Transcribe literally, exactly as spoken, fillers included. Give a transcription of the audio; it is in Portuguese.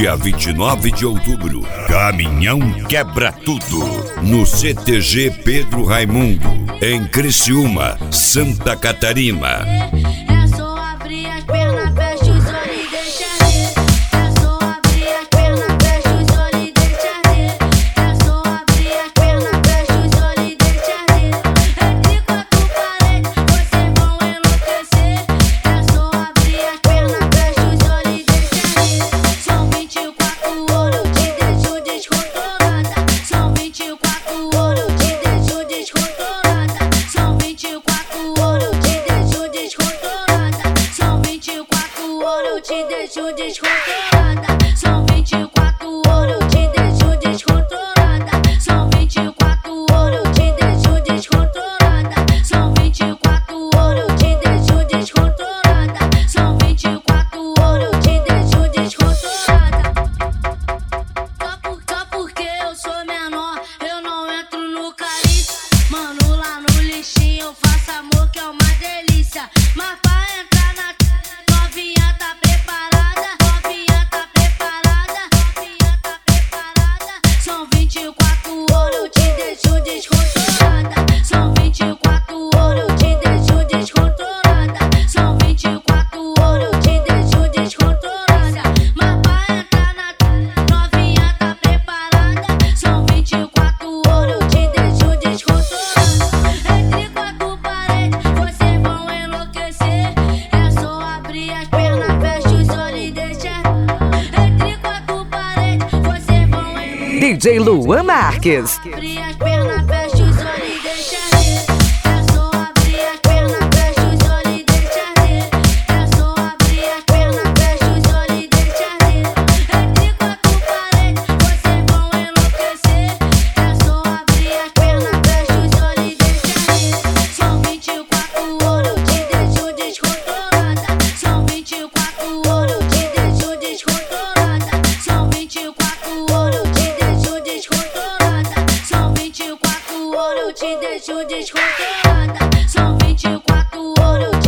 dia vinte e nove de outubro, Caminhão Quebra Tudo, no C T G Pedro Raimundo, em Criciúma, Santa Catarina. É só abrir as pernas, fecha os olhos e deixa arder. É só abrir as pernas, fecha os olhos e deixa arder. É só abrir as pernas, fecha os olhos e deixa arder. Entre quatro paredes, vocês vão enlouquecer. É só abrir as pernas, fecha os olhos e deixa arder. São vinte e quatro horas, eu te deixo descontrolada. São vinte e quatro horas, eu te deixo descontrolada. São vinte e quatro horas, eu te deixo descontrolada. São vinte e quatro horas, eu te deixo descontrolada. São vinte e quatro horas, eu te deixo descontrolada. São vinte e quatro horas, eu te deixo descontrolada. São vinte e quatro horas, eu te deixo descontrolada. São vinte e quatro horas, eu te deixo descontrolada. Só, por, só porque eu sou menor, eu não entro no caliço. Mano, lá no lixinho eu faço amor que é uma delícia. Mas pra entrar na novinha tá preparada, novinha tá preparada, novinha tá preparada. São vinte e quatro horas, eu te deixo descontrolada. São vinte e quatro horas, eu te deixo descontrolada. São vinte e quatro horas, eu te deixo descontrolada. Mas pra entrar na novinha tá preparada. São vinte e quatro horas, eu te deixo descontrolada. Entre quatro paredes, vocês vão enlouquecer. É só abrir as pernas, fecha os olhos e deixa. Entre quatro paredes, vocês vão enlouquecer. D J Luan Marques. Abrir as pernas, fecha os olhos e deixa arder. É só abrir as pernas, fecha os olhos e deixa arder. É só abrir as pernas, fecha os olhos e deixa arder. Entre quatro paredes, vocês vão enlouquecer. É só abrir as pernas, fecha os olhos e deixa arder. São vinte e quatro horas, eu te deixo descontrolada. São vinte e quatro horas, eu te deixo descontrolada. São vinte e quatro horas, eu te deixo descontrolada. São vinte e quatro horas, eu te deixo descontrolada. São vinte e quatro horas, eu